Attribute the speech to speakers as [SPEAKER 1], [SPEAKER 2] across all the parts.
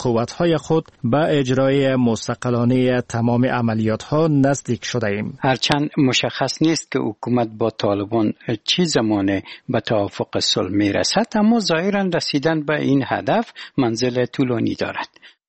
[SPEAKER 1] قوت‌های خود به اجرای مستقلانه تمام عملیات‌ها نزدیک شده ایم.
[SPEAKER 2] هرچند مشخص نیست که حکومت با طالبان چه زمانه به توافق صلح میرسد، اما ظاهراً رسیدن به این هدف منزل طولانی دارد.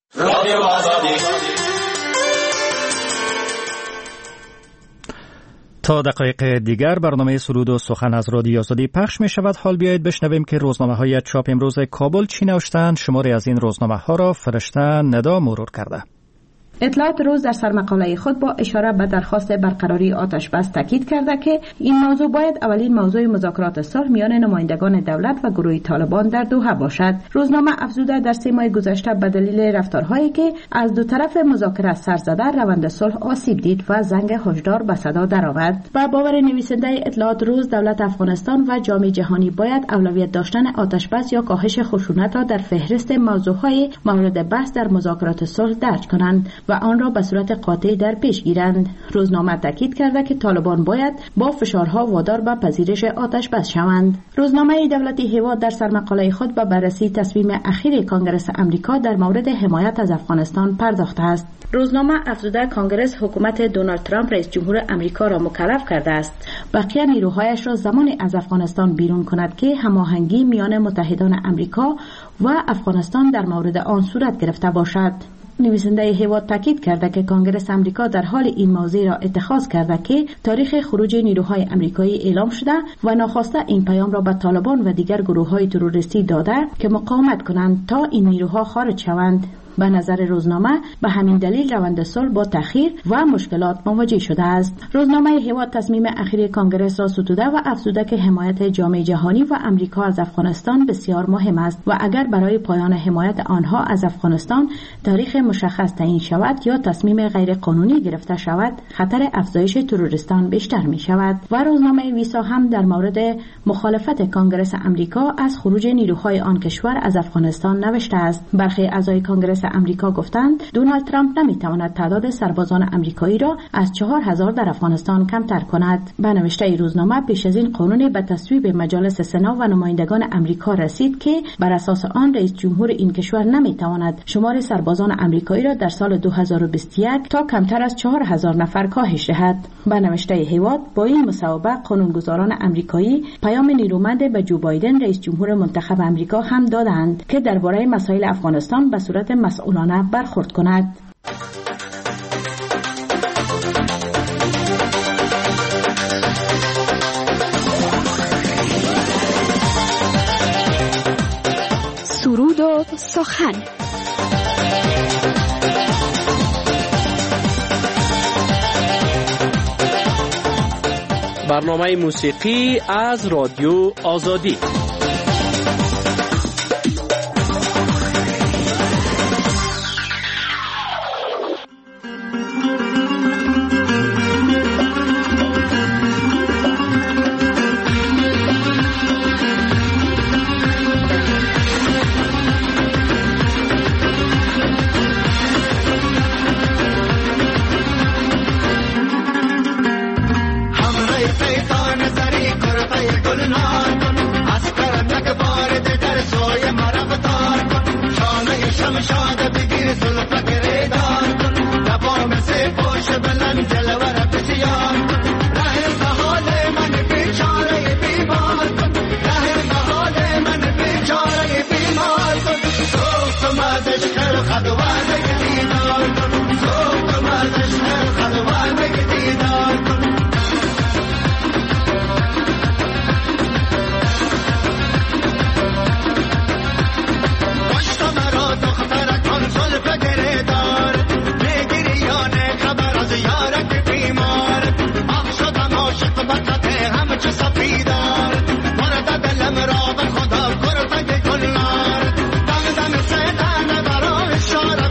[SPEAKER 1] تا دقایق دیگر برنامه سرود و سخن از رادیو آزادی پخش می شود. حال بیایید بشنویم که روزنامه های چاپ امروز کابل چی نوشتند. شماری از این روزنامه ها را فرشته ندا مرور کرده.
[SPEAKER 3] اطلاعات روز در سرمقاله خود با اشاره به درخواست برقراری آتش بس تاکید کرده که این موضوع باید اولین موضوع مذاکرات صلح میان نمایندگان دولت و گروه طالبان در دوحه باشد. روزنامه افزوده در 3 ماه گذشته به دلیل رفتارهایی که از دو طرف مذاکره سر زده روند صلح آسیب دید و زنگ هشدار به صدا درآورد. و باور نویسنده اطلاعات روز، دولت افغانستان و جامعه جهانی باید اولویت داشتن آتش بس یا کاهش خشونت را در فهرست موضوعهای مورد بحث در مذاکرات صلح درج کنند و آن را به صورت قاطع در پیش گیرند. روزنامه تاکید کرده که طالبان باید با فشارها وادار به پذیرش آتش بس شوند. روزنامه دولتی هیواد در سرمقاله خود به بررسی تصمیم اخیر کانگرس امریکا در مورد حمایت از افغانستان پرداخته است. روزنامه افزوده کانگرس حکومت دونالد ترامپ رئیس جمهور امریکا را مکلف کرده است بقیه نیروهایش را زمانی از افغانستان بیرون کند که هماهنگی میان متحدان امریکا و افغانستان در مورد آن صورت گرفته باشد. نویسنده هیواد تاکید کرده که کانگرس امریکا در حال این موضوع را اتخاذ کرده که تاریخ خروج نیروهای امریکایی اعلام شده و ناخواسته این پیام را به طالبان و دیگر گروه‌های تروریستی داده که مقاومت کنند تا این نیروها خارج شوند. به نظر روزنامه به همین دلیل روند صلح با تأخیر و مشکلات مواجه شده است. روزنامه هیواد تصمیم اخیر کانگرس را ستوده و افزوده که حمایت جامعه جهانی و امریکا از افغانستان بسیار مهم است و اگر برای پایان حمایت آنها از افغانستان تاریخ مشخص تعیین شود یا تصمیم غیر قانونی گرفته شود، خطر افزایش تروریستان بیشتر می شود. و روزنامه ویسا هم در مورد مخالفت کانگرس امریکا از خروج نیروهای آن کشور از افغانستان نوشته است. برخی اعضای کانگرس امریکا گفتند دونالد ترامپ نمیتواند تعداد سربازان امریکایی را از 4000 در افغانستان کمتر کند. به نوشته روزنامه پیش از این قانونی به تصویب مجالس سنا و نمایندگان امریکا رسید که بر اساس آن رئیس جمهور این کشور نمیتواند شمار سربازان امریکایی را در سال 2021 تا کمتر از 4000 نفر کاهش دهد. به نوشته هیواد با این مصوبه قانونگذاران امریکایی پیام نیرومند به جو بایدن رئیس جمهور منتخب امریکا هم دادند که درباره مسائل افغانستان به صورت مسئولانه برخورد کند.
[SPEAKER 4] سرود و سخن.
[SPEAKER 5] برنامه موسیقی از رادیو آزادی.
[SPEAKER 6] Shut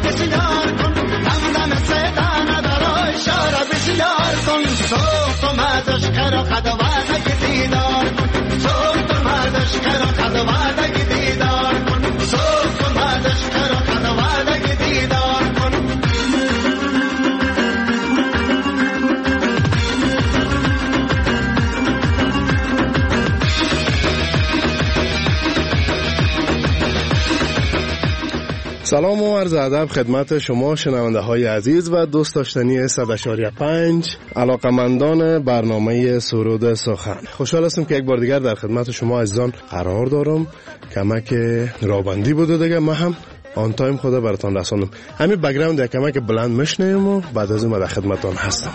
[SPEAKER 6] سلام و عرض ادب خدمت شما شنونده های عزیز و دوست داشتنی 100.5 علاقمندان برنامه سرود سخن. خوشحال هستم که یک بار دیگر در خدمت شما عزیزان قرار دارم. کمک رابندی بوده دیگه، ما هم آن تایم خدا براتان رساندم. همین بگراند یک کمک بلند میشنیم و بعد از اون در خدمتان هستم.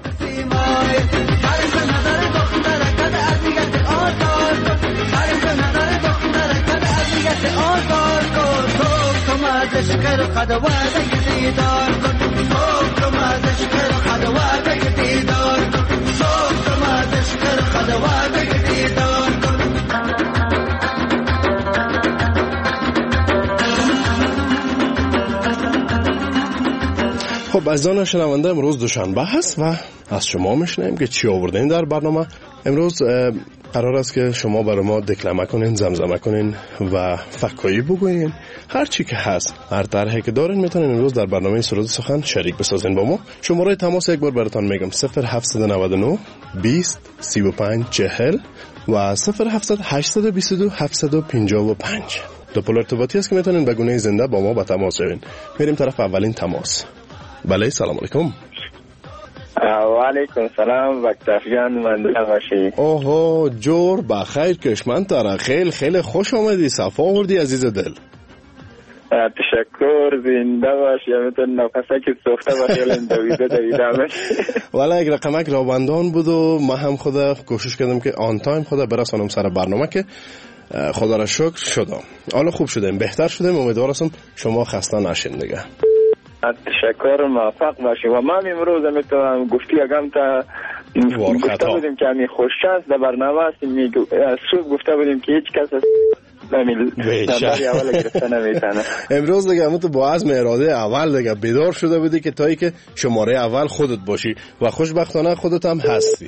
[SPEAKER 6] خب عزیزان شنونده، امروز دوشنبه هست و از شما میشنیم که چی آوردین در برنامه. امروز قرار است که شما برای ما دکلمه کنین، زمزمه کنین و فکایی بگوین. هر چی که هست، هر طرحی که دارین میتونین امروز در برنامه سرود سخن شریک بسازین با ما. شماره تماس یک بار براتون میگم: 0799 20 35 40 و 0700 822 755. دو پل ارتباطی است که میتونین به گونه زنده با ما به تماس شوین. میریم طرف اولین تماس. بله، سلام علیکم.
[SPEAKER 7] و علیکم سلام، وقت جان منده باشی.
[SPEAKER 6] اوه جور بخیر کشمن تره، خیلی خوش آمدی، صفا آوردی عزیز دل.
[SPEAKER 7] تشکر، زنده باشی. میتون نفسه که سوخته باشی الان دویده
[SPEAKER 6] والا یک رقمک رابندان بود و ما هم خدا کوشش کردم که آن تایم خدا برسانم سر برنامه که خدا را شکر شدم. حالا خوب شدیم، بهتر شدیم. امیدوارم شما خسته نشین دیگه.
[SPEAKER 7] تشکر، موفق باشی. و ما امروز میتونم گفتی اگم تا گفته بودیم که همی خوششانس در برنامه هستیم. صبح گفته بودیم که هیچ کس نمبری اول گرفته نمیتونه.
[SPEAKER 6] امروز دیگه همون تو با عزم اراده اول دیگه بیدار شده بودی که تایی که شماره اول خودت باشی و خوشبختانه خودت هم هستی.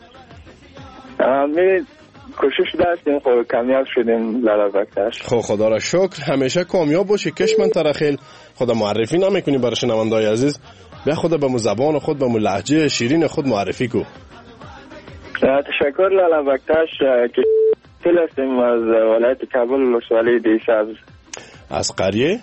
[SPEAKER 7] کوشش داشتیم، خب کامیاب شدیم لالابکتش.
[SPEAKER 6] خب خدا را شکر، همیشه کامیاب باشی. کشمن ترخیل خدا معرفی نمیکنی برای شنونده‌های عزیز؟ بیا خدا به مو زبان خود، به مو لهجه شیرین خود معرفی کو.
[SPEAKER 7] تشکر لالابکتش که هستیم از ولایت کابل، ولسوالی دیساز.
[SPEAKER 6] از قریه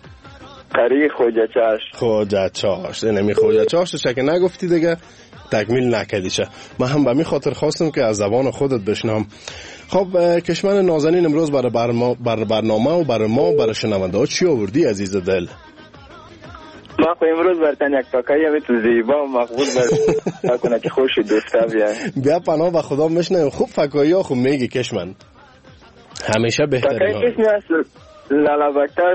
[SPEAKER 6] خوجه چاشت. نمی خوجه چاشت چکه نگفتی دیگه تکمیل نکردیشه. من هم به می خاطر خواستم که از زبان خودت بشنم. خب کشمن نازنین، امروز برای برنامه و برای شنونده ها چی آوردی عزیز دل؟
[SPEAKER 7] ما خو امروز برتن یک فکایی همی تو زیبا و مقبول کنه که خوش دوسته
[SPEAKER 6] بیا پناه به خدا میشنم. خوب فکایی ها خوب میگی کشمن، همیشه بهتری ها.
[SPEAKER 7] فکایی کسی هست لالابکتاش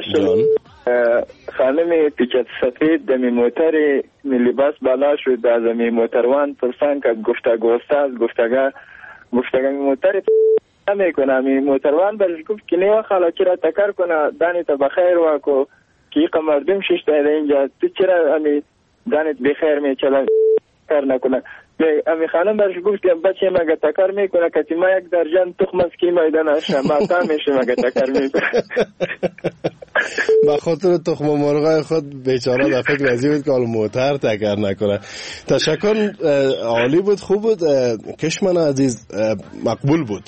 [SPEAKER 7] خانم پیچت سفید دمی موتر می لباس بالا شد از می موتروان پرسان که گفتگو استاد گفتگو می موتر نمیکنه. می موتروان برش گفت که نیو خالا چرا تکر کنه دانی تا بخیر واکو که ایقا مردم ششته اینجا تو چرا امی دانت بخیر می چلا کار نکنه. امی خانم برش گفت که بچه مگه تکر میکنه که ما یک درجن تخم از کی میدن اشم ماتا میشه مگه تکر میکنه.
[SPEAKER 6] به خاطر تخم مرغای خود بیچاره در فکر وزی بود که حال موتر تکر نکنه. تشکر، عالی بود، خوب بود. کشمن عزیز مقبول بود.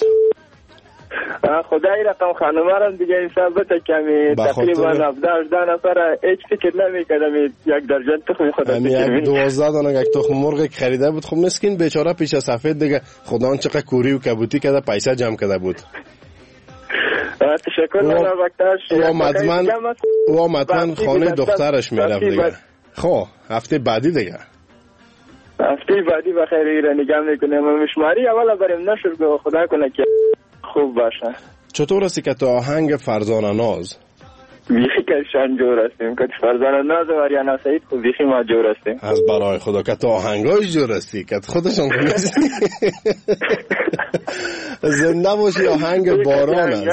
[SPEAKER 7] خدای رقم خانمه را دیگه حساب بده کمی تقریبا 17-18 نفر هیچ فکر نمی‌کردم یک درجن تخم خدا
[SPEAKER 6] یک 12 دانه یک تخم مرغ خریده بود. خب مسکین بیچاره پیش سفید دیگه خدا چقدر کوری و کبوتی کرده پیسه جمع کرده بود.
[SPEAKER 7] تشکر من وقتاش
[SPEAKER 6] و مطمئن خانه دخترش میرفت دیگه. خب هفته بعدی
[SPEAKER 7] بخیر ایره نگم میکنم مشماری اولا بریم نشر به خدا کنه که خوب باشه.
[SPEAKER 6] چطور هستی که تو آهنگ فرزانه ناز؟
[SPEAKER 7] بیخی که شان جور هستیم که فرزانه ناز و ریانا سعید خود بیخی ما جور هستیم.
[SPEAKER 6] از برای خدا که تو آهنگاش جور هستی که خودشون کنیستی. زنده باشی، آهنگ باران است.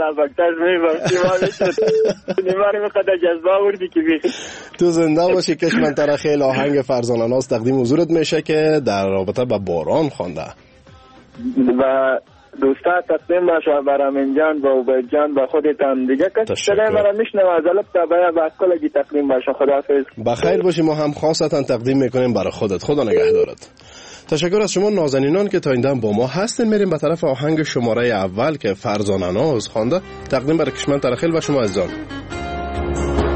[SPEAKER 6] تو زنده باشی کشمن ترخیل. آهنگ فرزانه ناز تقدیم حضورت میشه که در رابطه با باران خوانده
[SPEAKER 7] و دوستا تقدیم باشه برامین جان با عبید جان با خودتان دیگه کسی صدای مرا میشنه و از الب تا باید کلگی تقدیم باشه. خداحافظ.
[SPEAKER 6] بخیر باشی. ما هم خاصتا تقدیم میکنیم برای خودت. خدا نگهدارت. تشکر از شما نازنینان که تا این دم با ما هستین. میریم به طرف آهنگ شماره اول که فرزانه ناز خوانده تقدیم برای کشمن ترخیل و شما عزیزان.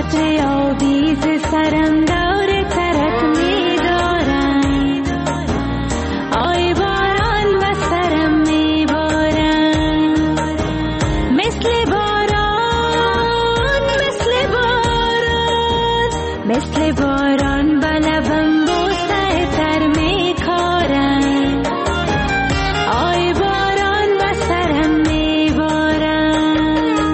[SPEAKER 8] چتر آویز سرم دور ترک می دارم، آی باران و سرم می بارم، مثل باران مثل باران مثل باران به لبم بوسه تر می کارم، آی باران و سرم می بارم.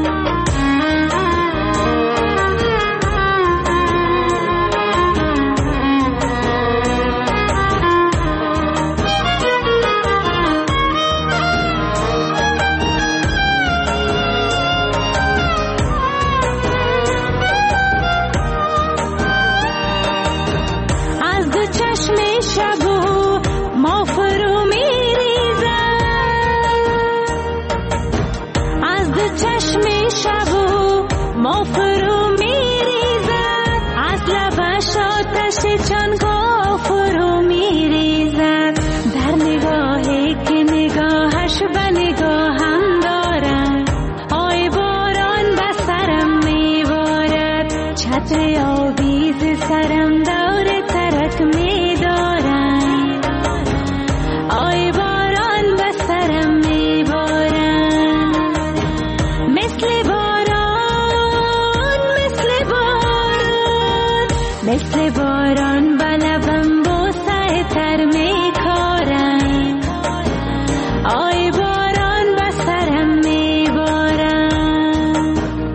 [SPEAKER 8] مثل باران به لبم بوسه تر می کارم، آی باران به سرم می بارم.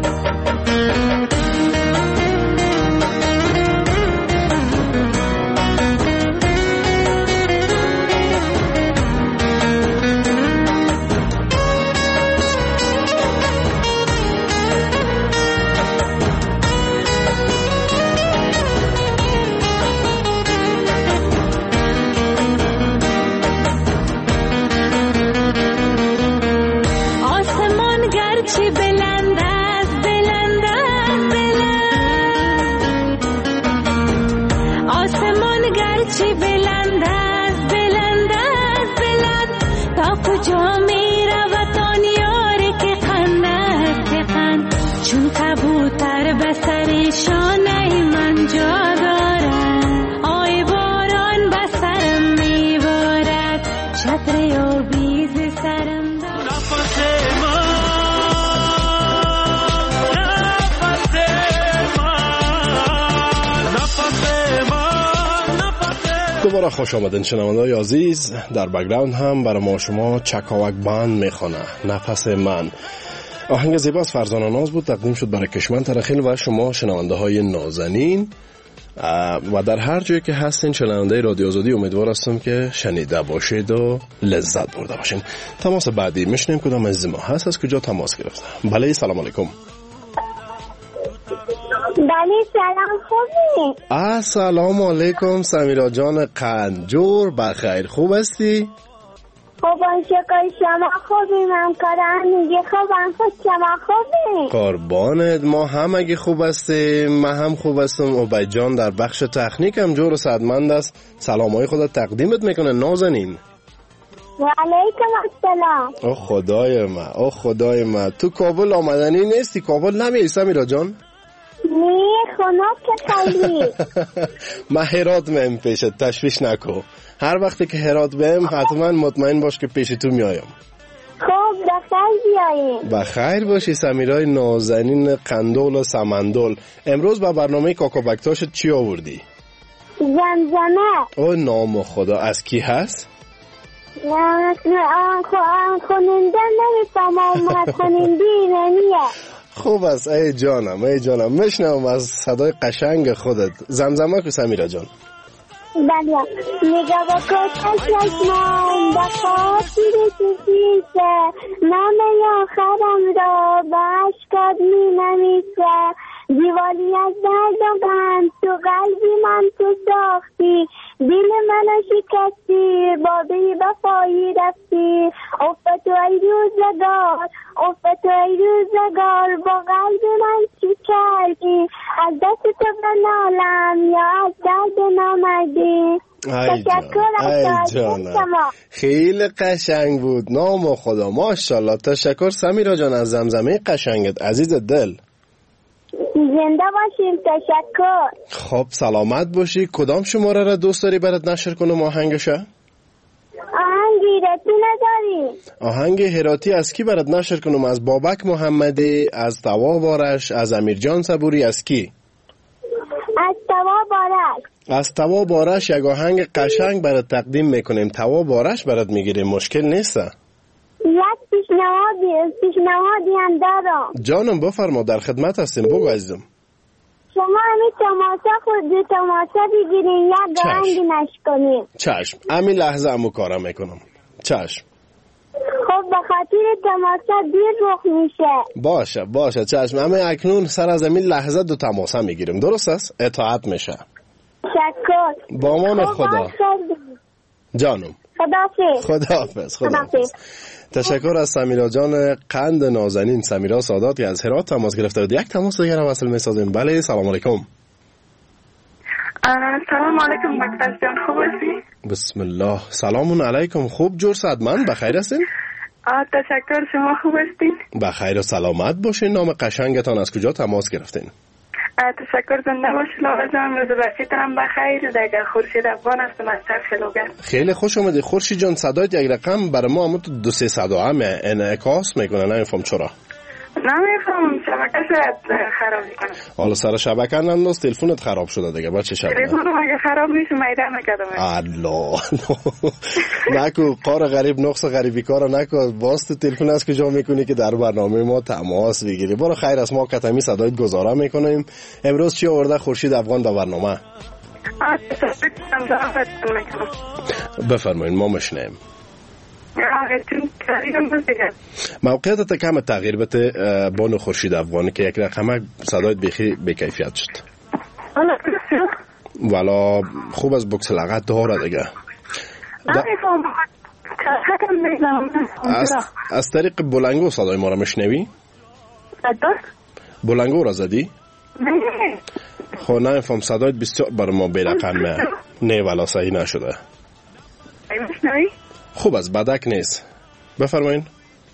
[SPEAKER 6] دوباره خوش آمدین شنونده‌های عزیز. در بک‌گراند هم برای ما شما چکاوک بند میخونه نفس من. آهنگ زیبا از فرزانه ناز بود، تقدیم شد برای کشمن ترخیل و شما شنونده‌های نازنین و در هر جایی که هستین شنونده رادیو آزادی. امیدوار هستم که شنیده باشید و لذت برده باشین. تماس بعدی میشنیم کدام از ما هست، از کجا تماس گرفتم؟ بله سلام علیکم.
[SPEAKER 9] بله سلام، خوبی؟
[SPEAKER 6] السلام علیکم سمیرا جان قنجور، بخیر خوب هستی؟
[SPEAKER 9] خوبم شکر، شما خوبی؟ من کارم میگه خوبم، خود شما خوبی؟
[SPEAKER 6] قربانت، ما هم اگه خوب هستیم من هم خوب هستم. عبید جان در بخش تکنیک هم جور و صدمند است، سلامای خودت تقدیمت میکنه نازنین.
[SPEAKER 9] و علیکم السلام.
[SPEAKER 6] او خدای من، او خدای من، تو کابل آمدنی نیستی؟ کابل نمیای سمیرا جان؟
[SPEAKER 9] نه خوناب که خیلی
[SPEAKER 6] من هرات میم پیشت، تشویش نکو. هر وقتی که هرات بهم حتما مطمئن باش که پیش تو میایم.
[SPEAKER 9] خوب بخیر بیاییم.
[SPEAKER 6] بخیر باشی سمیرای نازنین قندول و سمندول. امروز با برنامه کاکابکتاشت چی آوردی؟
[SPEAKER 9] زمزمه.
[SPEAKER 6] او نام خدا، از کی هست؟
[SPEAKER 9] خوننده نمیفهم، خونندی نمیه.
[SPEAKER 6] خوب است ای جانم، ای جانم، میشنم از صدای قشنگ خودت. زمزمه کو سمیرا جان.
[SPEAKER 9] بله میگه با کتش چشمان با خاطر چیزیسه، نام آخرم را به عشقات می نمیسه، دیوالی از درد و غم تو قلبی من تو ساختی، دل منو شکستی، با بی وفایی رفتی، افت ای روزگار، افت ای روزگار، با قلب من چی کردی، از دست تو بنالم یا از درد نامدی.
[SPEAKER 6] ای جانم، خیلی قشنگ بود، نام خدا، ماشاءالله. تشکر سمیرا جان از زمزمه قشنگت عزیز دل.
[SPEAKER 9] زنده باشیم. تشکر.
[SPEAKER 6] خب سلامت باشی. کدام شماره را دوست داری برات نشر کنم آهنگشه؟
[SPEAKER 9] آهنگ هراتی نداری؟
[SPEAKER 6] آهنگ هراتی از کی برات نشر کنم؟ از بابک محمدی، از توا بارش، از امیرجان صبوری، از کی؟
[SPEAKER 9] از توا بارش.
[SPEAKER 6] از توا بارش یک آهنگ قشنگ برات تقدیم میکنیم. توا بارش برات میگیریم، مشکل نیست.
[SPEAKER 9] یک پیشنهادی هم دارم.
[SPEAKER 6] جانم بفرما، در خدمت هستیم، بگو عزیزم.
[SPEAKER 9] شما همین تماسا بگیرین، یک آهنگ نشر کنیم.
[SPEAKER 6] چشم، همین لحظه همو کارم میکنم. چشم.
[SPEAKER 9] خب به خاطر تماسا دیر رخ میشه.
[SPEAKER 6] باشه چشم. همین اکنون سر از همین لحظه 2 تماسا میگیریم، درست است؟ اطاعت میشه.
[SPEAKER 9] تشکر.
[SPEAKER 6] با امان خدا. جانم. خداحافظ. تشکر از سمیرا جان قند نازنین، سمیرا ساداتی از هرات تماس گرفته. یک تماس دیگر هم وصل میسازیم. بله سلام علیکم.
[SPEAKER 10] سلام علیکم مکتب جان، خوب هستی؟
[SPEAKER 6] بسم الله. سلام علیکم. خوب جور صدمن بخیر هستین؟
[SPEAKER 10] تشکر. شما خوب هستین؟
[SPEAKER 6] بخیر و سلامت باشین. نام قشنگتان از کجا تماس گرفتین؟
[SPEAKER 10] تشکر. زنده باشی لاغا جان. روز بخیر هم بخیر. دیگه خورشید افغان هستم از خلوگه.
[SPEAKER 6] خیلی خوش اومدی خورشید جان. صدایت یک رقم برای ما 200 انعکاس میکنه. نمیفهم چرا.
[SPEAKER 10] نمیفهم، شبکه شاید خراب میکنه.
[SPEAKER 6] حالا سر شبکه ننداز، تلفنت خراب شده دیگه. بچه شبکه
[SPEAKER 10] تلفنم اگه خراب میشه میده نکردم.
[SPEAKER 6] الله نکو قار غریب نقص غریبی کارو نکو. واسط تلفن از کجا میکنی که در برنامه ما تماس بگیری؟ برو خیر است، ما کتمی صدایت گزارا میکنیم. امروز چی آورده خورشید افغان به برنامه؟ بفرمایید ما مشنیم. موقعیت کم تغییر بده بانو خورشید افغانی که یک رقمه صدایت بخی بکیفیت شد. والا خوب از بکس لغت داره دیگه. از طریق بلنگو صدای ما را مشنوی؟ بلنگو را زدی؟ خب نمیفهم، صدایت بسیار برای ما برقمه. نه والا صحیح نشده. خوب از بدک نیست. بفرمایین.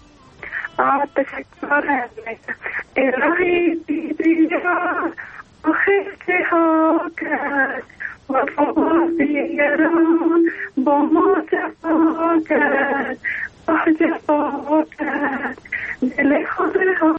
[SPEAKER 10] تشکر. الهی دیدی و خیلی ها کرد وفا دیگران با ما جفا کرد جفا کرد دل خود ها.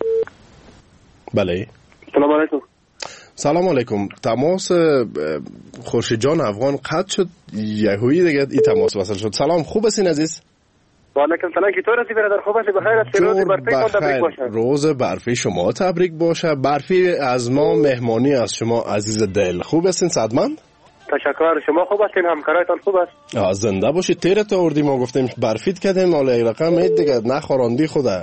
[SPEAKER 6] بله
[SPEAKER 11] سلام علیکم.
[SPEAKER 6] سلام علیکم. تماس خورشید جان افغان قطع شد، یهویی دیگه این تماس وصل شد. سلام، خوب هستین عزیز؟
[SPEAKER 11] و علیکم سلام. چطور هستی برادر؟ خوب هستی؟ بخیر هستی؟ روز برفی کن تبریک باشه.
[SPEAKER 6] روز برفی شما تبریک باشه. برفی از ما مهمانی از شما عزیز دل. خوب هستین صدمند؟
[SPEAKER 11] تشکر. شما خوب هستین؟ همکارایتان خوب است؟
[SPEAKER 6] زنده باشید. تیرت آوردیم ما گفتیم برفیت کردیم، حالا یک رقم اید دیگه نخوراندی خوده.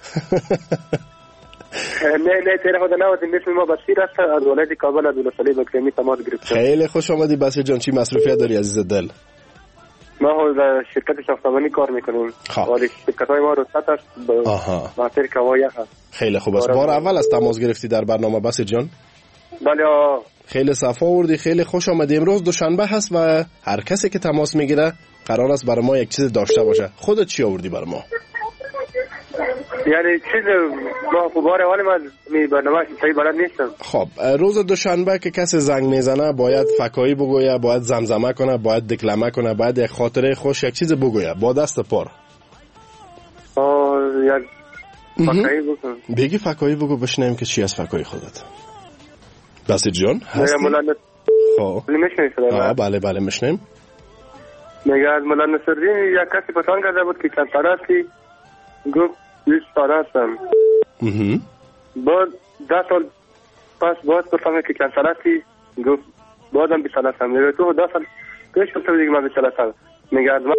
[SPEAKER 11] نه تیره خود نوازیم. اسم ما بسیر است، از ولایت کابل عبدالصلیب اکرمی تماس گرفتم.
[SPEAKER 6] خیلی خوش آمدی بسیر جان. چی مصروفیت داری عزیز دل؟
[SPEAKER 11] ما در شرکت ساختمانی کار میکنیم. ولی شرکت‌های ما رخصت است به خاطر کوایه هست.
[SPEAKER 6] خیلی خوب است. بار اول از تماس گرفتی در برنامه بسیر جان؟
[SPEAKER 11] بله.
[SPEAKER 6] خیلی صفا آوردی، خیلی خوش آمدی. امروز دوشنبه هست و هر کسی که تماس میگیره قرار است برای ما یک چیز داشته باشه. خودت چی آوردی برای ما؟
[SPEAKER 11] یعنی چیز ما خباره ولی من می برنامه صحیح بلد نیستم.
[SPEAKER 6] خب روز دوشنبه که کسی زنگ میزنه باید فکایی بگویه، باید زمزمه کنه، باید دکلمه کنه، باید یک خاطره خوش یک چیز بگویه با دست پر.
[SPEAKER 11] یک فکایی بگو.
[SPEAKER 6] بگی فکایی بگو بشنیم که چی از فکایی خودت. بسیر جان هستی؟ خب بله مشنیم.
[SPEAKER 11] میگه از مولا نصرالدین یک کسی پسند کرده بود که چند ساله هستی؟ گفت 20 ساله هستم. بعد 10 سال پس باز پرسیدم که چند ساله هستی؟ گفت بازم 20 ساله هستم. میگه تو 10 سال پیش گفته بودی که من 20 ساله هستم. میگه از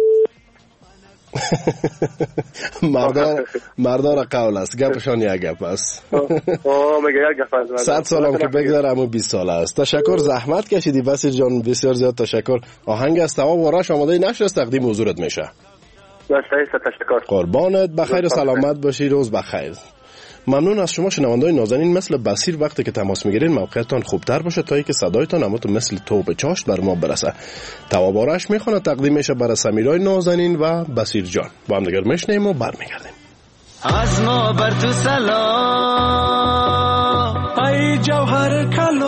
[SPEAKER 6] مردار قول است، گپشان یک گپ است.
[SPEAKER 11] میگه یک گپ است.
[SPEAKER 6] 100 سالم که بگذره اما 20 ساله است. تشکر، زحمت کشیدی بسیر جان، بسیار زیاد تشکر. آهنگ از تمام وراش آماده نشد، تقدیم حضورت میشه.
[SPEAKER 11] تشکر.
[SPEAKER 6] قربانت، بخیر و سلامت باشی. روز بخیر. ممنون از شما شنوندای نازنین. مثل بسیر وقتی که تماس میگیرین موقعیتان خوبتر باشه تا اینکه صدایتان همون مثل توپ چاشت بر ما برسه. توابارش میخونه تقدیم میشه برای سمیرای نازنین و بسیر جان. با هم دیگر میشنیم و برمیگردیم.
[SPEAKER 12] از ما بر تو سلام جوهر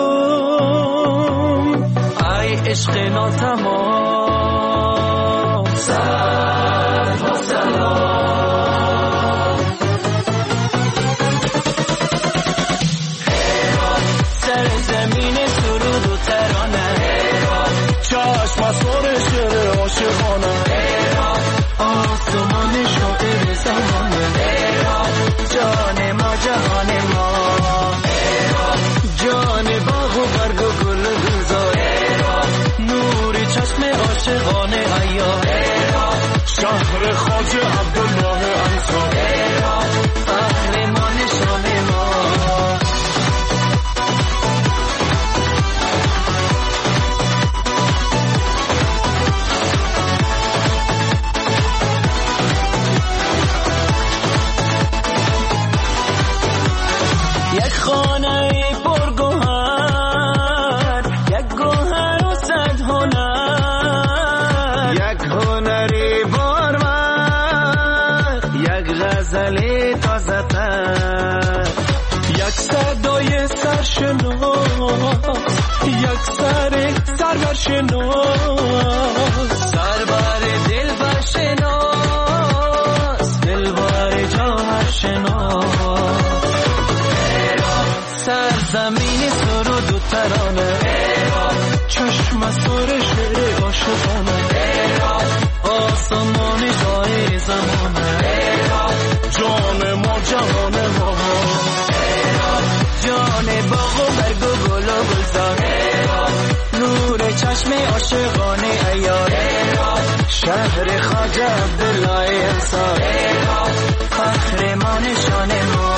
[SPEAKER 12] کلام ای عشق ناتمام صد و سلام سر زمین سرود و ترانه چشم مسار شعر عاشقانه آسمان شاعر زمانه جان ما جهان ما جان باغ و برگ و گل گلزار نوری چشم عاشقانه عیار شهر خواجه عبدالله انصار قهرمان شام ما یک خانه پرگوهر یک گوهر و صد هنر یک هنری بارور یک غزل تازه تر یک صدای سرشناس یک سر سرورشناس سربر دلبر شناس دلبر جوهر شناس سرزمین سرود و ترانه چشم سر شعر عاشقانه آسمان جای زمانه جان ما جهان ما جان باغ و برگ و گل و گلزار نور چشم عاشقانه عیار شهر خواجه عبدالله انصار قهرمان شان ما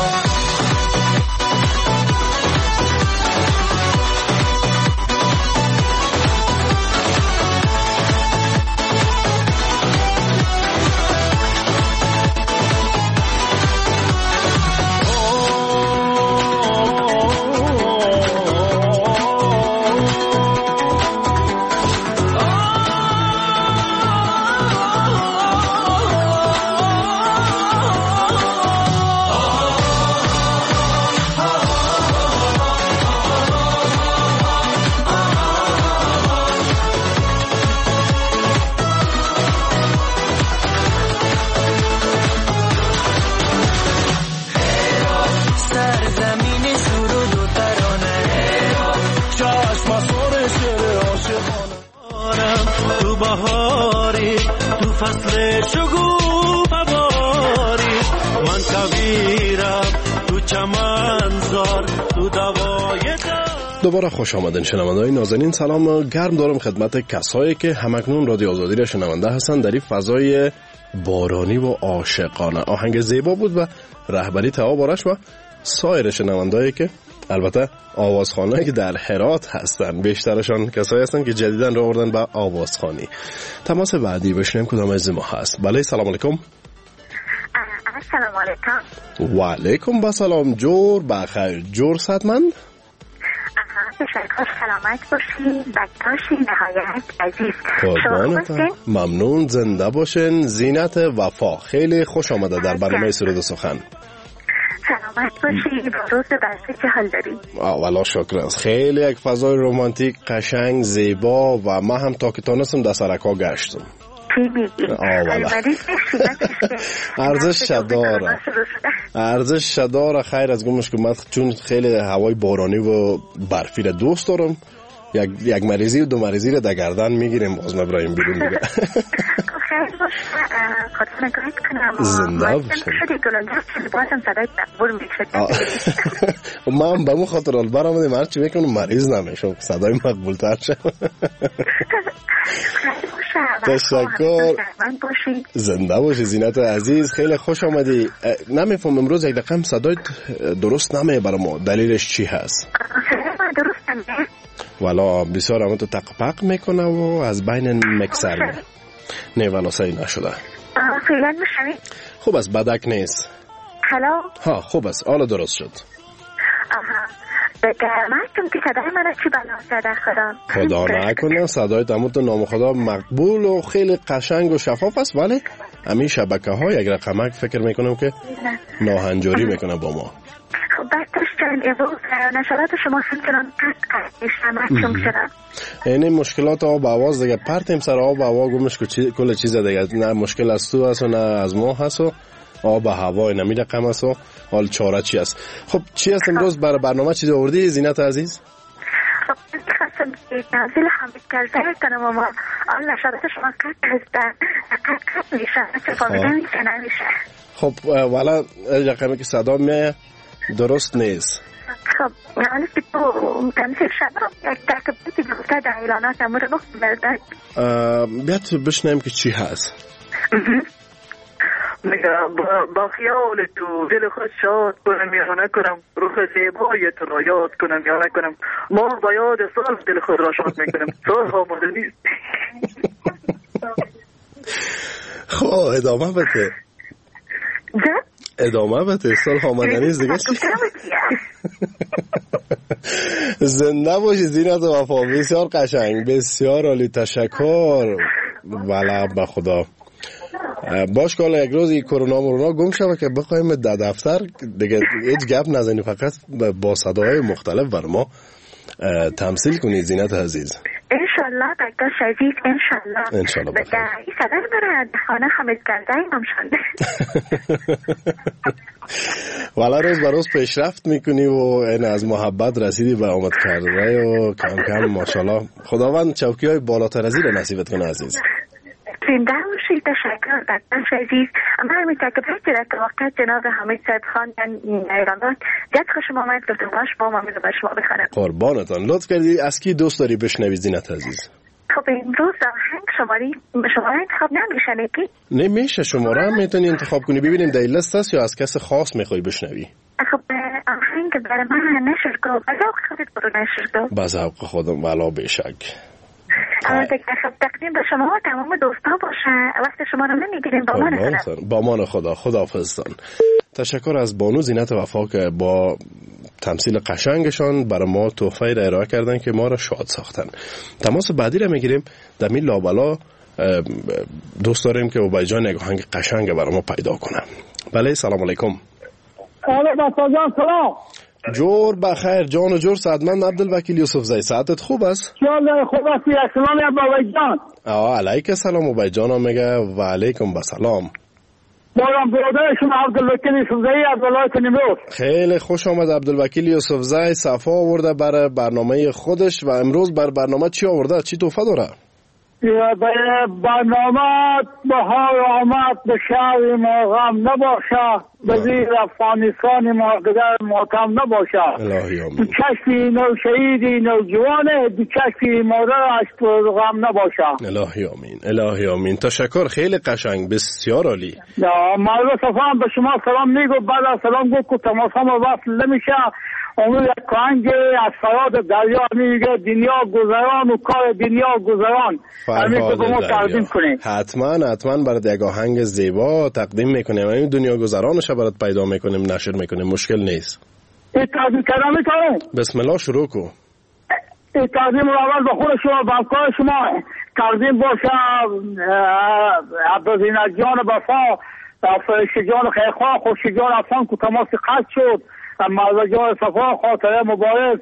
[SPEAKER 12] تو بهاری تو فصل شگوفه باری من کویرم تو چمنزار تو دوای
[SPEAKER 6] دوباره خوش آمدین شنونده‌های نازنین. سلام گرم دارم خدمت کسایی که همکنون رادیو آزادی را شنونده هستند در این فضای بارانی و عاشقانه. آهنگ زیبا بود و رهبری توا بارش و سایر شنونده‌ای که البته آوازخوانایی که در هرات هستن، بیشترشان کسایی هستن که جدیداً راه آوردن به آوازخوانی. تماس بعدی بشنیم کدام از ما هست. بله سلام علیکم.
[SPEAKER 13] السلام علیکم.
[SPEAKER 6] و علیکم السلام. جور بخیر. جور صحتمند.
[SPEAKER 13] تشکر. سلامت باشین. بکتاشین نهایت عزیز.
[SPEAKER 6] قربانتان. ممنون. زنده باشین. زینت وفا خیلی خوش آمده در برنامه سرود و سخن.
[SPEAKER 13] سلامت باشی. روز برسه چه حال داری؟
[SPEAKER 6] والا شکر است. خیلی یک فضای رومانتیک قشنگ زیبا و من هم تا که تانستم در سرکا گشتم.
[SPEAKER 13] چی میگی؟
[SPEAKER 6] ارزش داره. خیر از گمش که من چون خیلی هوای بارانی و برفی را دوست دارم، یک مریضی و دو مریضی را در گردن میگیریم باز مبراهیم بیرون دیگه.
[SPEAKER 13] خیلی باش خودم نگاهت کنم
[SPEAKER 6] زنده باشم. من به مو خاطر البر آمدیم هرچی میکنم مریض نمیشم، صدای مقبول تر شم. تشکر. زنده باشی زینت عزیز. خیلی خوش آمدی. نمیفهم امروز یک دقیقه صدایت درست نمیه برای ما، دلیلش چی هست؟
[SPEAKER 13] درست نمیه
[SPEAKER 6] والا بسیار همون تو تقپق میکنه و از بین مکسر نه والا صحیح نشده.
[SPEAKER 13] فعلا میشنی؟
[SPEAKER 6] خوب است، بدک نیست.
[SPEAKER 13] هلو
[SPEAKER 6] ها خوب است، حالا درست شد.
[SPEAKER 13] من که صدای من چی بلا زده
[SPEAKER 6] خدا نکنه صدای تموت نام خدا مقبول و خیلی قشنگ و شفاف است، ولی همین شبکه ها یک رقمک فکر میکنم که ناهنجاری میکنه با ما.
[SPEAKER 13] بعدش چند امروز نشرات شما همچنان قطع میشه محکوم شدم.
[SPEAKER 6] یعنی مشکلات آب و هواست دیگه، پرتیم سر آب و هوا گمش کل چیز دیگه، نه مشکل از تو هست و نه از ما هست و آب و هوا نمی رقم هست و حال چاره چی هست. خب چی هست امروز برای برنامه چیز آوردی زینت عزیز؟
[SPEAKER 13] خب خواستم تنزیل حمید کرده کنم اما آن نشرات شما قطع میشه چه فامیده میشه نمیشه.
[SPEAKER 6] خب والا رقمی که صدا میه درست نیست.
[SPEAKER 13] خب حالا که تو تنزیل شده یک ترکبیتی گفته در اعلانات امور بخت بردن
[SPEAKER 6] بیاد بشنیم که چی هست.
[SPEAKER 14] میگه با خیال تو دل خود شاد کنم یا نکنم، روح زیبای تو را یاد کنم یا نکنم، ما با یاد سال دل خود را شاد میکنم، سال ها ماده نیست.
[SPEAKER 6] خب ادامه بده. ادامه بده سال ها ماده نیست دیگه چی؟ زنده باشی زینت وفا، بسیار قشنگ، بسیار عالی، تشکر. والا به خدا باش که یک روز کرونا مرونا گم شود که بخوایم در دفتر دیگه هیچ گپ نزنی، فقط با صداهای مختلف بر ما تمثیل کنی زینت عزیز.
[SPEAKER 13] انشالله دکتر عزیز انشالله بخیر. این صدر برای خانه حمید کرده هم شده.
[SPEAKER 6] والا روز بر روز پیشرفت میکنی و این از محبت رسیدی به آمد کرده و کم کم ماشاءالله خداوند چوکی های بالاتر از این نصیبت کنه عزیز.
[SPEAKER 13] زنده باشید، تشکر دکتر عزیز. من میتکبر که در واقع جناب حمید صاحب خان ایرانات جد خوشم آمد گفتم باش با ما میدو باش ما بخونم.
[SPEAKER 6] قربانتان، لطف کردی. از کی دوست داری بشنوی زینت عزیز؟
[SPEAKER 13] خب امروز آهنگ شماره انتخاب نمیشه نگی؟
[SPEAKER 6] نمیشه، شماره هم میتونی انتخاب کنی ببینیم در لیست هست یا از کس خاص میخوای بشنوی.
[SPEAKER 13] خب آهنگ برای من نشر کو، بذوق خودت برو نشر کو.
[SPEAKER 6] بذوق خودم والا بشک.
[SPEAKER 13] تقدیم به شما و تمام دوستا باشه، وقت شما رو نمیگیریم.
[SPEAKER 6] با مان خدا. خداحافظتان. تشکر از بانو زینت وفا که با تمثیل قشنگشان برای ما تحفه را ارائه کردن که ما را شاد ساختن. تماس بعدی را میگیریم. در میل لابلا دوست داریم که با جان یک آهنگ قشنگ برای ما پیدا کنه. بله سلام علیکم.
[SPEAKER 15] سلام.
[SPEAKER 6] جور بخیر جان و جور سعدمند عبدالوکیل یوسف زی، ساعتت خوب است؟
[SPEAKER 15] چاله خوب است. سلام یا بابا جان.
[SPEAKER 6] علیک سلام و جان ها میگه و علیکم بسلام.
[SPEAKER 15] بارم برادر شما عبدالوکیل یوسف زی از ولایت نیمروز.
[SPEAKER 6] خیلی خوش آمد عبدالوکیل یوسف زی. صفا آورده برای برنامه خودش و امروز بر برنامه چی آورده؟ چی تحفه داره؟
[SPEAKER 15] برنامه بهار آمد به شهر ما غم نباشه، به زیر افغانستان ما قدر ماتم نباشه. تو چشمی نو شهیدی نوجوانه، تو چشمی مادرش پر غم نباشه.
[SPEAKER 6] الهی آمین. الهی آمین. تشکر، خیلی قشنگ، بسیار عالی.
[SPEAKER 15] مرد صفا به شما سلام میگو، بعد از سلام گفت که تماس هم وصل نمیشه. اون یک کانگ از فراد دریا میگه دنیا گذران و کار دنیا گذران.
[SPEAKER 6] حتما برای یک آهنگ زیبا تقدیم میکنیم. این دنیا گذرانش برات پیدا میکنیم، نشر میکنیم، مشکل نیست.
[SPEAKER 15] تقدیم کردم میتونم؟
[SPEAKER 6] بسم الله شروع کن.
[SPEAKER 15] تقدیم رو اول به خود شما، به افکار شما تقدیم باشه. عبدالزینت جان بفا، فرشته جان خیرخواه، خوشی جان افغان که تماس قطع شد، مرد جان صفا خاطره مبارک،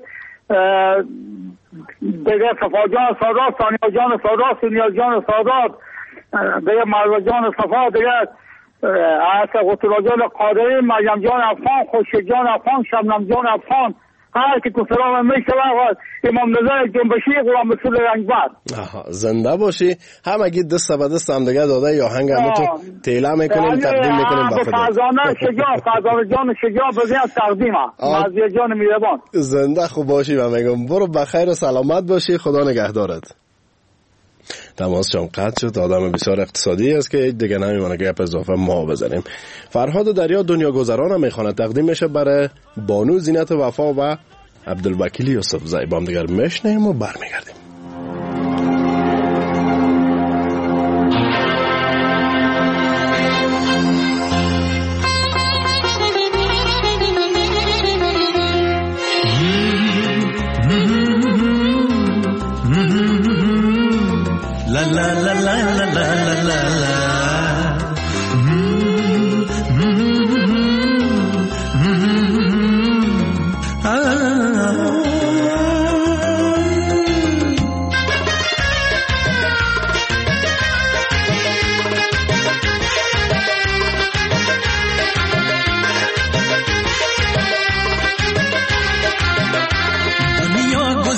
[SPEAKER 15] دیگه صفا جان سادات، سانیا جان سادات، سونیا جان سادات، دیگه مرد جان صفا، دیگه قطلا جان قادری، مریم جان افغان، خوشی جان افغان، شبنم جان افغان، هر که سلام میشه و امام نظر جنبشی غلام رسول رنگبر.
[SPEAKER 6] زنده باشی. هم اگه دست به دست هم دیگه داده یا هنگ همه تو تیله میکنیم تقدیم میکنیم به خودت.
[SPEAKER 15] فرزانه شجاع، فرزانه جان شجاع بزیاد تقدیمه. مازیه جان میربان.
[SPEAKER 6] زنده خوب باشی و میگم برو بخیر و سلامت باشی، خدا نگهدارت. تماس شام قطع شد. آدم بسیار اقتصادی است که دیگه نمیمونه که گپ اضافه ما بزنیم. فرهاد دریا دنیا گذران هم میخونه تقدیم میشه برای بانو زینت وفا و عبدالوکیل یوسف زی. با هم دیگر میشنیم و برمیگردیم.
[SPEAKER 12] La la la la la la la la.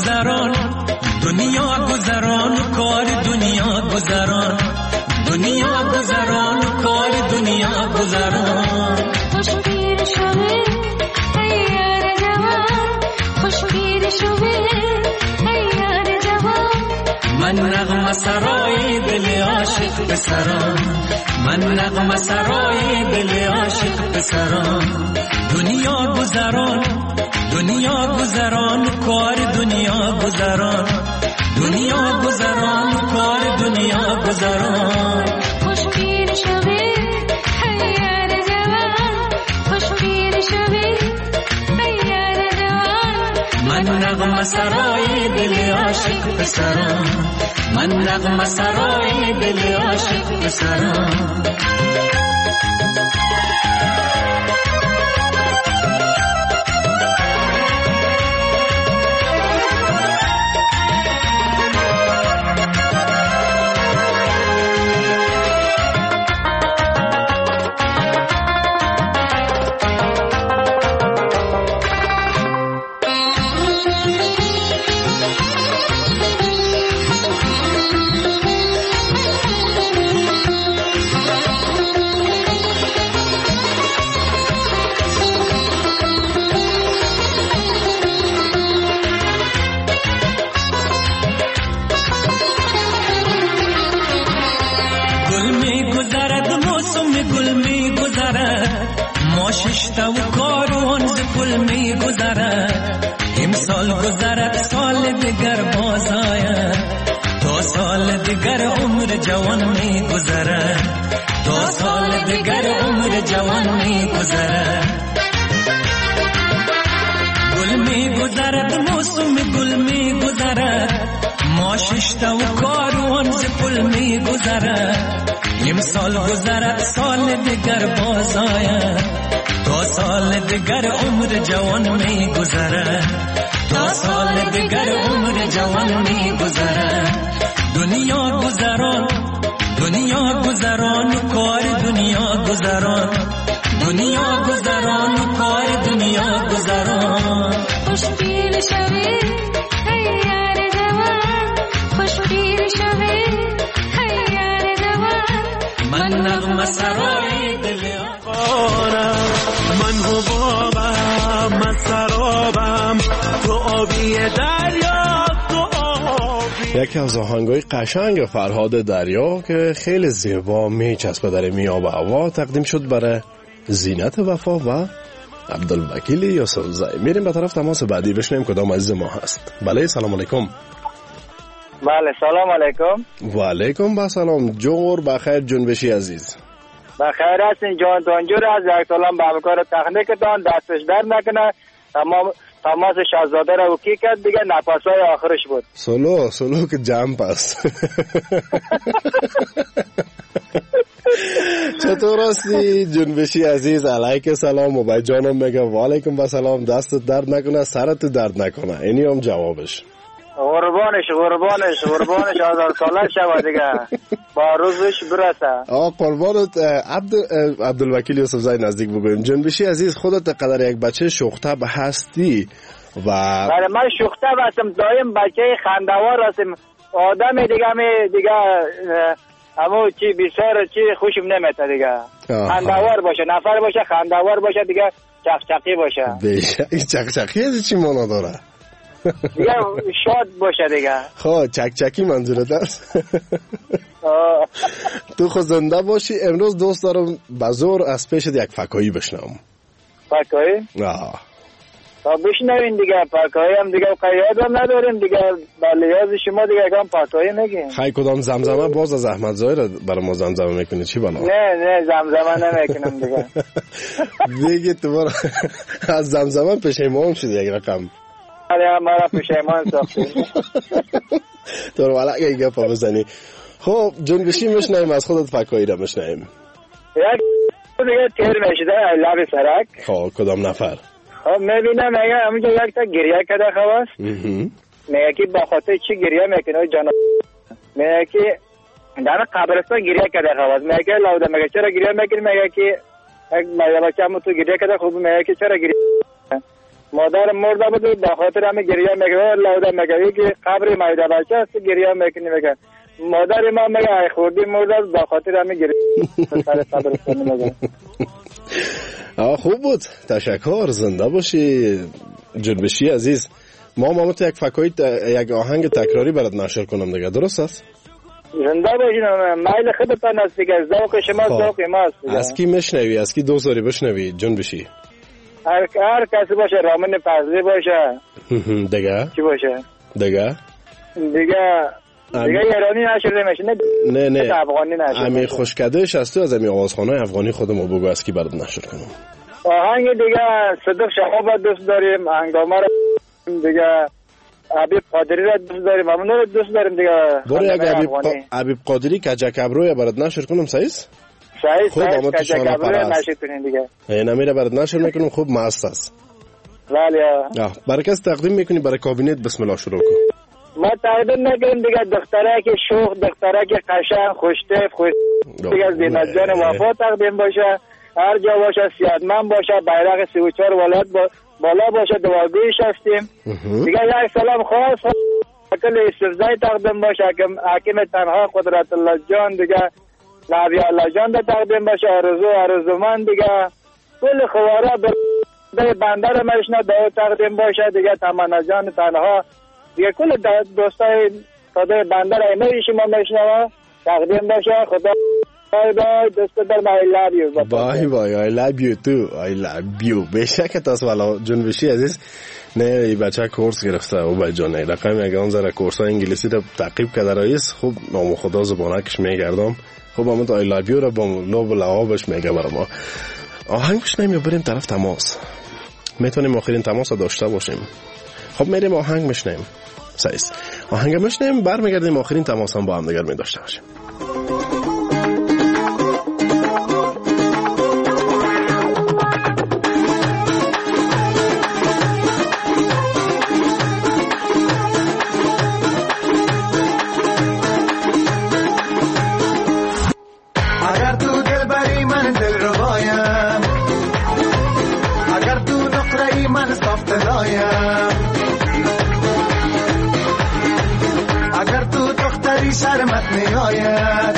[SPEAKER 12] گذران دنیا گذران کار دنیا گذران دنیا گذران کار دنیا گذران
[SPEAKER 8] خوشگیر شوه ایار جوان خوشگیر شوه ایار جوان
[SPEAKER 12] من نغمه سرای دل عاشق پسران من نغمه سرای دل عاشق پسران دنیا گذران دنیا گذران کار دنیا گذران دنیا گذران کار دنیا گذران
[SPEAKER 8] خوشگیر شوه ایار جوان خوشگیر شوه ایار جوان
[SPEAKER 12] من نغمه سرای دل عاشق پسران من نغمه سرای دل عاشق پسران ششتا و کاروان ز پل می گذرد امسال گذرد سال دیگر باز آید تا سال دیگر عمر جوان می گذرد تا سال دیگر عمر جوان می گذرد گل می گذرد موسم گل می گذرد ما ششتا و کاروان ز پل می گذرد امسال گذرد سال دیگر باز آید تا سال دیگر عمر جوان می گذرد تا سال دیگر عمر جوان می گذرد دنیا گذران دنیا گذران کار دنیا گذران دنیا گذران کار دنیا گذران
[SPEAKER 8] خوشگیر شوی ایار جوان خوشگیر شوی ایار جوان
[SPEAKER 12] من نغمه سرای دل
[SPEAKER 16] من حبابم من سرابم تو آبی دریا تو آبی.
[SPEAKER 6] یکی از آهنگای قشنگ فرهاد دریا که خیلی زیبا میچسبه در میاب هوا تقدیم شد برای زینت وفا و عبدالوکیل یوسفزئی. میریم به طرف تماس بعدی بشنیم کدام عزیز ما هست. بله سلام علیکم.
[SPEAKER 7] بله سلام علیکم.
[SPEAKER 6] و علیکم با سلام. جور بخیر جنبشی عزیز.
[SPEAKER 7] بخیر هستین جان تانجور از یک سلام به همکار تکنیکتان دستش در نکنه. تماس شاهزاده رو کی کرد دیگه نفسای آخرش بود.
[SPEAKER 6] سلو که جمپ است. چطور هستی جنبشی عزیز؟ علیک سلام. و بای جانم میگه و علیکم و سلام. دستت درد نکنه سرت درد نکنه. اینی هم جوابش.
[SPEAKER 7] قربانش 1000 ساله شوه دیگه با روزش برسه.
[SPEAKER 6] قربانت. عبدالوکیل یوسفزئی نزدیک بگویم. جنبشی عزیز خودت قدر یک بچه شوخ‌طبع هستی و
[SPEAKER 7] بله من شوخ‌طبع هستم دایم بچه خندوار هستم آدم دیگه همو چی بسیار چی خوشم نمیاد دیگه خندوار باشه نفر باشه خندوار باشه دیگه چقچقی باشه.
[SPEAKER 6] این چقچقی از چی معنا داره؟
[SPEAKER 7] دیگه شاد باشه دیگه.
[SPEAKER 6] خب چکچکی منظورت است؟ تو خود زنده باشی. امروز دوست دارم بزور از پیشت یک فکایی بشنم.
[SPEAKER 7] فکایی؟ تا بشنوین دیگه. فکایی هم دیگه قیاد هم نداریم دیگه. بلیاز شما دیگه کام فکایی نگیم.
[SPEAKER 6] خیلی کدام زمزمه باز از احمد ظاهر برای ما زمزمه میکنی چی بنا؟
[SPEAKER 7] نه زمزمه نمیکنم دیگه.
[SPEAKER 6] دیگه تو از زمزمه پشیمان شده یک رقم.
[SPEAKER 7] مرا پشیمان ساختی.
[SPEAKER 6] تو رو علاقه ای گفت بزنی. خب جنبشی مشنیم از خودت فکایی را مشنیم.
[SPEAKER 7] یک دیگه تیر میشده لب سرک.
[SPEAKER 6] خب کدام نفر؟
[SPEAKER 7] خب میبینم میگه همونجا یک تا گریه کده خواست. میگه که با خاطر چی گریه میکنه جانا. میگه که در قبرستان گریه کده خواست. میگه که لاوده میگه چرا گریه میکنی؟ میگه که یک بچه همون تو گریه کده خوب. میگه که چرا گریه مادر مرده بود به خاطر همه گریه میگه لوده میگه که قبر میده بچه است گریه میکنی میگه مادر ما میگه ای خوردی مرده به خاطر همه گریه سر قبرستان میگه.
[SPEAKER 6] خوب بود، تشکر، زنده باشی جنبشی عزیز. ما تو یک آهنگ تکراری برات نشر کنم دیگه، درست است؟
[SPEAKER 7] زنده باشین، میل خودتان است دیگه، ذوق شما ذوق ماست دیگه.
[SPEAKER 6] از کی میشنوی؟ از کی دوست داری بشنوی جنبشی؟
[SPEAKER 7] هر کسی باشه، رامین فضلی باشه
[SPEAKER 6] دیگه
[SPEAKER 7] چی باشه
[SPEAKER 6] دیگه
[SPEAKER 7] ایرانی نشده میشه
[SPEAKER 6] نه
[SPEAKER 7] افغانی نشده.
[SPEAKER 6] امی خوشکدهش هستی از امی آوازخانه افغانی خودمو بگو از کی برات نشر کنم.
[SPEAKER 7] آهنگ دیگه صدق شهاب دوست داریم، هنگامه رو دیگه، حبیب قادری را دوست داریم، همون رو دوست داریم دیگه.
[SPEAKER 6] برای اگه حبیب قادری کجک ابروی برات نشر کنم سعیز؟
[SPEAKER 7] خوب کجک ابروی نشر کنیم دیگه.
[SPEAKER 6] نمیره برات نشر میکنم، خوب مست است.
[SPEAKER 7] بله.
[SPEAKER 6] برای کس تقدیم میکنی؟ برای کابینت بسم الله شروع کن.
[SPEAKER 7] ما تقدیم نکنیم دیگه، دختره که شوخ، دختره که قشنگ، خوشتیپ دیگه، زینت جان وفا تقدیم باشه، هر جا باشه سیادمند باشه، بیرق 34 ولایت بالا باشه، دعاگویش هستیم دیگه. یک سلام خاص کل استفزای تقدیم باشه، حکیم تنها قدرت الله جان دیگه، نبی الله جان دا تقدیم باشه، آرزومند دیگه، کل خواره به بندر مشنا دا تقدیم باشه دیگه، تمنا جان تنها دیگه، کل دوستای صدای بندر ایمه شما میشنوه تقدیم باشه. خدا دوست دارم. I love you.
[SPEAKER 6] بای I love you too. I love you. بشک تاس والا جنبشی عزیز نه ای بچه کورس گرفته او بجانه رقم اگه اون ذره کورس های انگلیسی رو تعقیب کرده رئیس خوب نام خدا زبانکش میگردم خوب همون تو I love you رو با لب و لعابش میگه برای ما. آهنگ بشنیم یا بریم طرف تماس؟ میتونیم آخرین تماس رو داشته باشیم. خب میریم آهنگ میشنیم سعیس، آهنگ میشنیم برمیگردیم آخرین تماس هم با هم دیگر می داشته باشیم.
[SPEAKER 17] اگر تو دل بری من دل روایم، اگر تو نقره من صاف دلایم، اگر تو دختری شرمت می آید،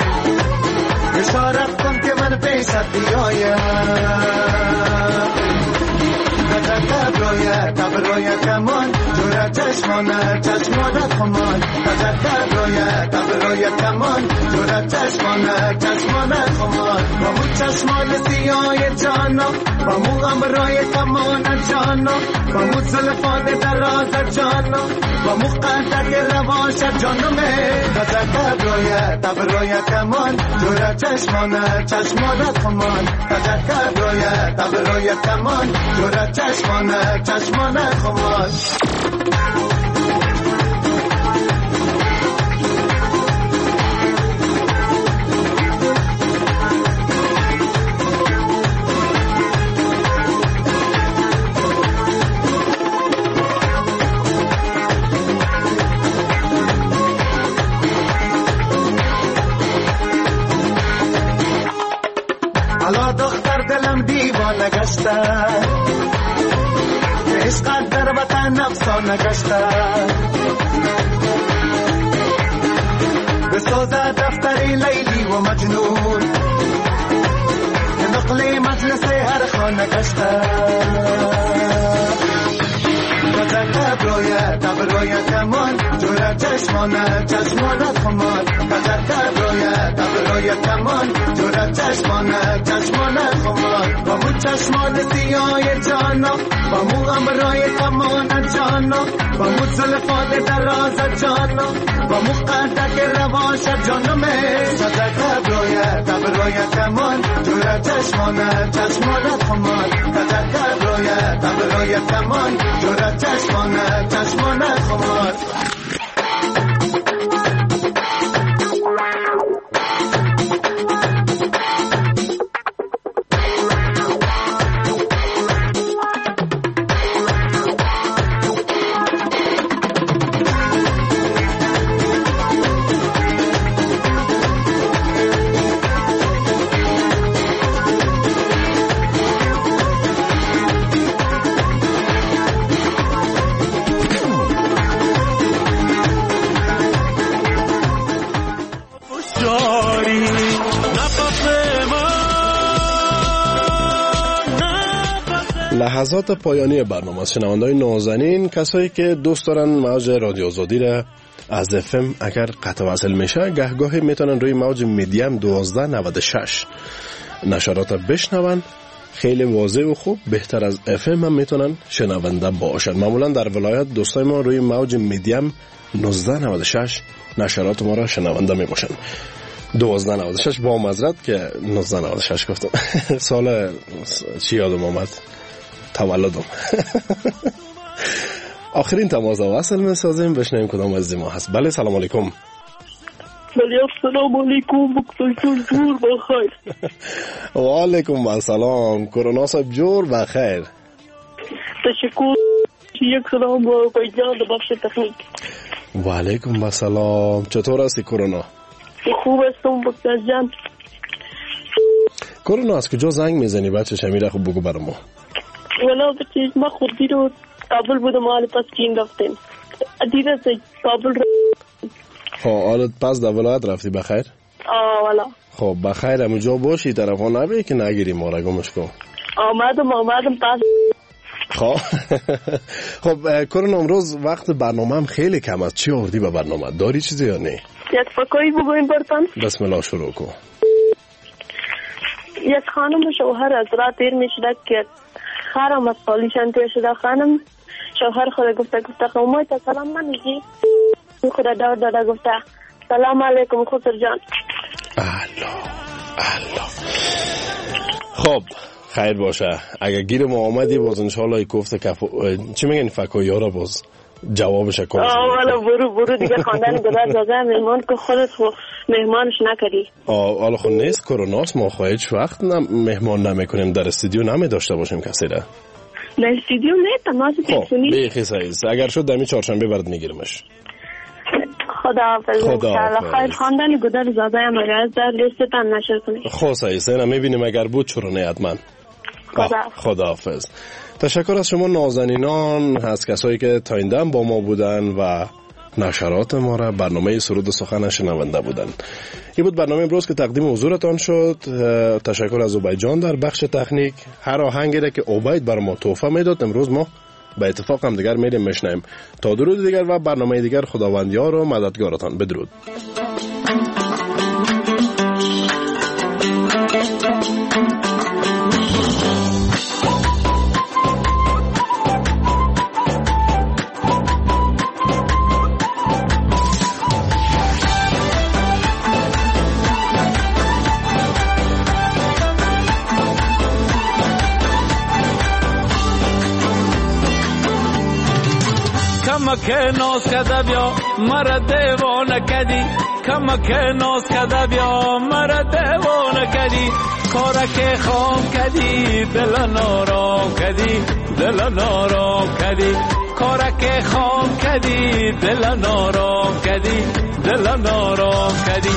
[SPEAKER 17] اشارت کن که من پیشت بیایم. تبرویت کمان جوره چشمانت خمان، تبرویت کمان جوره چشمانت خمان، با مو چشمان سیاه جانا، با مو امرای کمانت جانا، با مو زلفات دراز جانا، با مو قدک رواشت جانمه. تبرویت کمان جوره چشمانت خمان، تبرویت کمان جوره چشمانت خمان. الا دختر دلم دیوانه گشته، عشقت در وطن افسانه گشته، بسازه دفتری لیلی و مجنون، نقل مجلس هر خانه گشته. تبرویت کمان جوره چشمانت خمان، تبرویت کمان جوره چشمانت خمان، با مو چشمان سیاه جانا، با مو امرای کمانت جانا، با مو زلفات دراز جانا، با مو قدک رواشت جانمه. تبرویت کمان جوره چشمانت خمان، تبرویت کمان جوره چشمانت خمان.
[SPEAKER 6] لحظات پایانی برنامه شنونده‌های نازنین، کسایی که دوست دارن موج رادیو آزادی را از FM اگر قطع وصل میشه گهگاهی میتونن روی موج میدیم 1296 نشرات بشنون. خیلی واضح و خوب، بهتر از FM هم میتونن شنونده باشن. معمولا در ولایت دوستای ما روی موج میدیم 1996 نشرات ما را شنونده میباشن. 1296 با معذرت که 1996 گفتم. سال چی یادم آمد؟ تولدم. آخرین تماس وصل میسازیم، بشنویم کدام از ما هست. بله سلام علیکم.
[SPEAKER 18] بله السلام علیکم دکتر جور بخیر.
[SPEAKER 6] و علیکم السلام کرونا صاحب جور بخیر.
[SPEAKER 18] تشکر. یک سلام با جان بخش تکنیک.
[SPEAKER 6] و علیکم السلام. چطور هستی کرونا؟
[SPEAKER 18] خوب هستم بخش جان.
[SPEAKER 6] کرونا از کجا زنگ میزنی بچه شمیره؟ خوب بگو برام.
[SPEAKER 18] والا بچه ما خودی رو کابل بودم، حال پس چین رفتیم دیره سے کابل
[SPEAKER 6] حالت پس در ولایت رفتی بخیر؟
[SPEAKER 18] والا
[SPEAKER 6] خب بخیر همونجا باشی، طرفا نبی که نگیری ما را گمش کن.
[SPEAKER 18] آمدم پس.
[SPEAKER 6] خب کرونا امروز وقت برنامه هم خیلی کم است. چی آوردی به برنامه؟ داری چیزی یا نه؟
[SPEAKER 18] یک فکایی بگویم برتن.
[SPEAKER 6] بسم الله شروع کن.
[SPEAKER 18] یک خانم شوهر از راه تیر میشده که خرم از سالیشان تیر شده. خانم شوهر خود گفته خمومای تا سلام منیجی خود داده گفته سلام علیکم خسر جان.
[SPEAKER 6] الله. خب خیر باشه. اگر گیر ما آمدی باز انشاءالله گفته چی میگن فکایی ها را باز جوابش کن.
[SPEAKER 18] والا برو دیگه خواندن گذار جازه مهمان که خودت مهمانش نکردی.
[SPEAKER 6] حالا خود نیست کروناست، ما خواهیچ وقت مهمان نمیکنیم، در استودیو نمی داشته باشیم کسی را.
[SPEAKER 18] در استودیو نه، تماس تلفنی.
[SPEAKER 6] بیخی سعیز اگر شد دمی چهارشنبه برات میگیرمش.
[SPEAKER 18] خداحافظ. خیر خواندن گذار جازه هم اگر در لیستتان نشر کنی.
[SPEAKER 6] خب سعیز اینا میبینیم اگر بود چرا نه حتما. خداحافظ. تشکر از شما نازنینان، از کسایی که تا این دم با ما بودن و نشرات ما را برنامه سرود سخن شنونده بودن. این بود برنامه امروز که تقدیم حضورتان شد. تشکر از عبید جان در بخش تکنیک. هر آهنگی را که عبید بر ما تحفه میداد امروز ما به اتفاق هم دیگر میریم میشنیم. تا درود دیگر و برنامه دیگر خداوندیار و مددگارتان. بدرود.
[SPEAKER 16] که ناز کده بیا مرا دیوانه کدی، که ناز کده بیا مرا دیوانه کدی، کارک خام کدی دل نارام کدی، دل نارام کدی، کارک خام کدی دل نارام کدی، دل نارام کدی.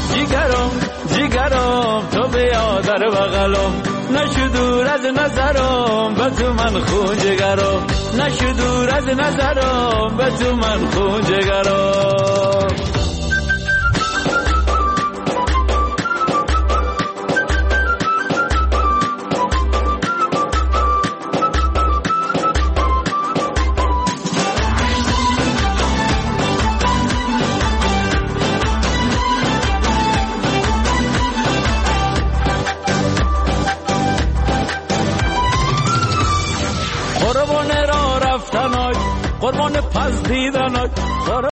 [SPEAKER 16] جیگرم تو بیا در بغلم، نشو دور از نظرم به تو من خون جگرم، نشو دور از نظرم به تو من خون جگرم. قربان پس دیدنات